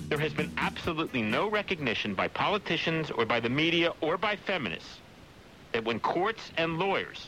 There has been absolutely no recognition by politicians or by the media or by feminists that when courts and lawyers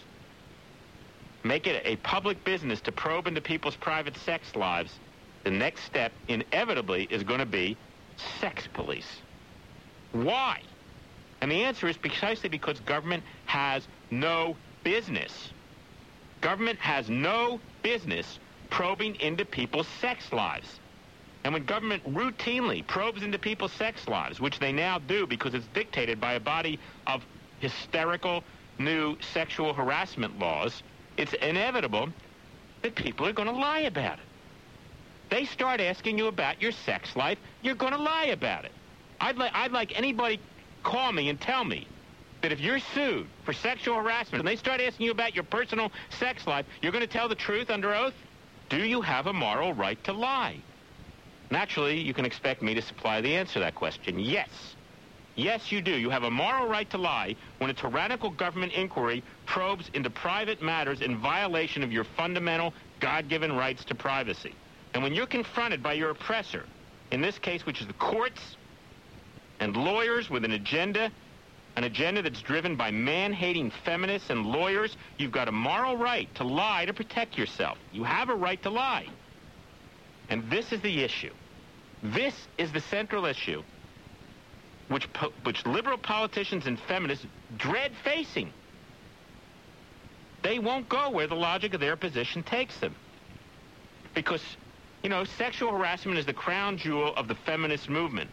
make it a public business to probe into people's private sex lives, the next step inevitably is going to be sex police. Why? And the answer is precisely because government has no business. Government has no business probing into people's sex lives. And when government routinely probes into people's sex lives, which they now do because it's dictated by a body of hysterical new sexual harassment laws, it's inevitable that people are going to lie about it. They start asking you about your sex life, you're going to lie about it. I'd like anybody call me and tell me that if you're sued for sexual harassment and they start asking you about your personal sex life, you're going to tell the truth under oath? Do you have a moral right to lie? Naturally, you can expect me to supply the answer to that question. Yes. Yes, you do. You have a moral right to lie when a tyrannical government inquiry probes into private matters in violation of your fundamental God-given rights to privacy. And when you're confronted by your oppressor, in this case, which is the courts and lawyers with an agenda that's driven by man-hating feminists and lawyers, you've got a moral right to lie to protect yourself. You have a right to lie. And this is the issue. This is the central issue which liberal politicians and feminists dread facing. They won't go where the logic of their position takes them. Because, sexual harassment is the crown jewel of the feminist movement.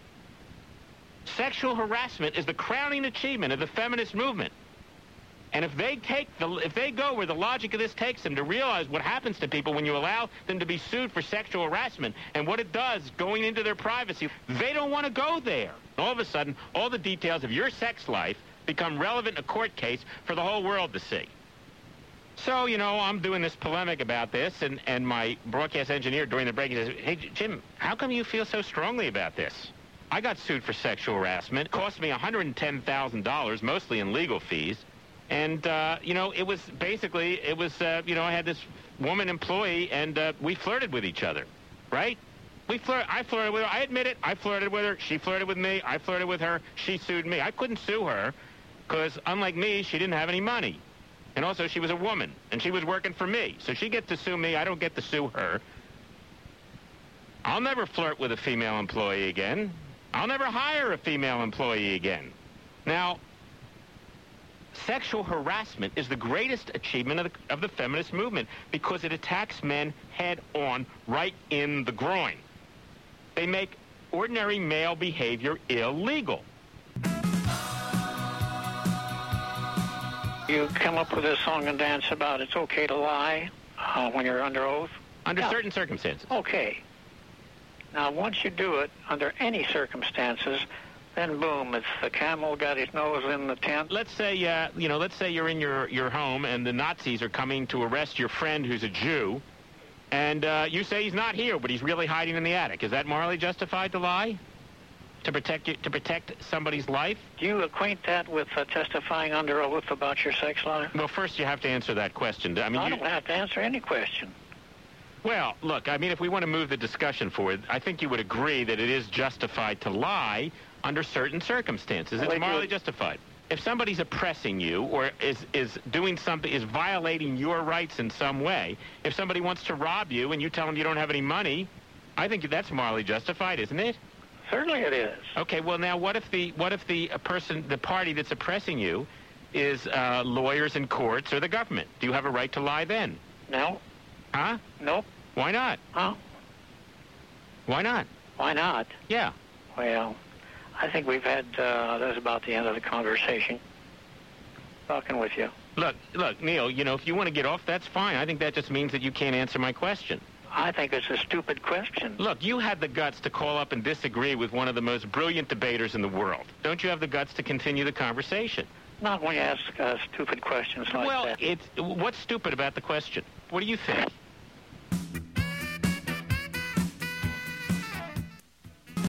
Sexual harassment is the crowning achievement of the feminist movement. And if they go where the logic of this takes them to realize what happens to people when you allow them to be sued for sexual harassment and what it does going into their privacy, they don't want to go there. All of a sudden, all the details of your sex life become relevant in a court case for the whole world to see. So, I'm doing this polemic about this, and my broadcast engineer during the break he says, "Hey, Jim, how come you feel so strongly about this? I got sued for sexual harassment. It cost me $110,000, mostly in legal fees. And, it was basically, I had this woman employee, and we flirted with each other, right? I flirted with her. I admit it. I flirted with her. She flirted with me. I flirted with her. She sued me. I couldn't sue her because, unlike me, she didn't have any money. And also, she was a woman, and she was working for me. So she gets to sue me. I don't get to sue her. I'll never flirt with a female employee again. I'll never hire a female employee again. Now, sexual harassment is the greatest achievement of the feminist movement because it attacks men head on, right in the groin. They make ordinary male behavior illegal. You come up with a song and dance about it's okay to lie when you're under oath? Under certain circumstances. Okay. Now, once you do it, under any circumstances, then boom, it's the camel got his nose in the tent. Let's say you're in your home and the Nazis are coming to arrest your friend who's a Jew, and you say he's not here, but he's really hiding in the attic. Is that morally justified to lie? To protect somebody's life? Do you acquaint that with testifying under oath about your sex life? Well, first you have to answer that question. I don't have to answer any question. Well, look, if we want to move the discussion forward, I think you would agree that it is justified to lie under certain circumstances. It's morally justified. If somebody's oppressing you or is doing something, is violating your rights in some way, if somebody wants to rob you and you tell them you don't have any money, I think that's morally justified, isn't it? Certainly it is. Okay, well now what if the party that's oppressing you is lawyers and courts or the government? Do you have a right to lie then? No. Huh? Nope. Why not? Huh? Why not? Why not? Yeah. Well, I think we've had, that's about the end of the conversation. Talking with you. Look, Neil, if you want to get off, that's fine. I think that just means that you can't answer my question. I think it's a stupid question. Look, you had the guts to call up and disagree with one of the most brilliant debaters in the world. Don't you have the guts to continue the conversation? Not when you ask stupid questions like that. Well, what's stupid about the question? What do you think?